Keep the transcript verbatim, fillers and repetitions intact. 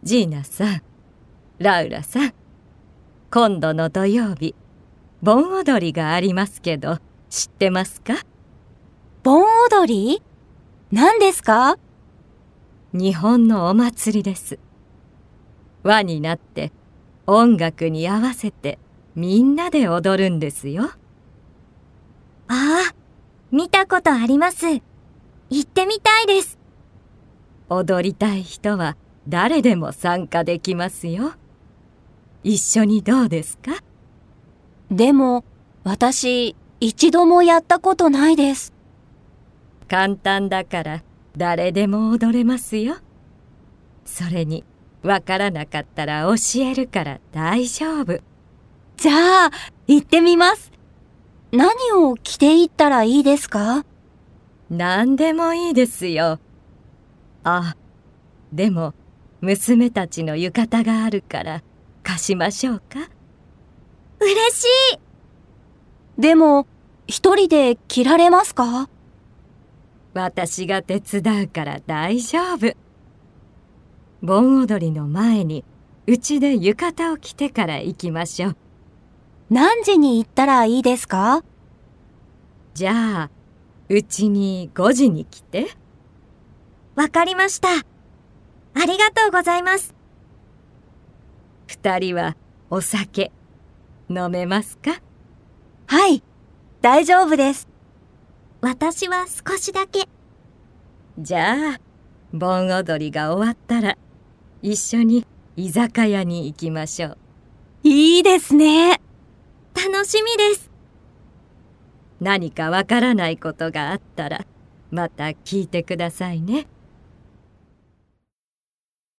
ジーナさん、ラウラさん、今度の土曜日、盆踊りがありますけど、知ってますか？ 盆踊り？何ですか？ 日本のお祭りです。輪になって音楽に合わせてみんなで踊るんですよ。 ああ、見たことあります。行ってみたいです。 踊りたい人は誰でも参加できますよ。一緒にどうですか？ でも、私、一度もやったことないです。 簡単だから誰でも踊れますよ。それに、わからなかったら教えるから大丈夫。 じゃあ、行ってみます。何を着ていったらいいですか？ 何でもいいですよ。あ、でも娘たちの浴衣があるから貸しましょうか？ 嬉しい。でも、一人で着られますか？ 私が手伝うから大丈夫。盆踊りの前にうちで浴衣を着てから行きましょう。 何時に行ったらいいですか？ じゃあ、うちにごじに来て。 わかりました。ありがとうございます。 二人はお酒飲めますか？ はい、大丈夫です。私は少しだけ。 じゃあ、盆踊りが終わったら一緒に居酒屋に行きましょう。 いいですね。楽しみです。 何かわからないことがあったらまた聞いてくださいね。